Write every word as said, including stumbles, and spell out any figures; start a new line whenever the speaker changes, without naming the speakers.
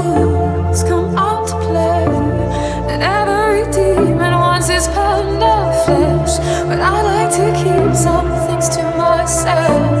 rules come out to play. And every demon wants its pound of flesh, but I like to keep some things to myself.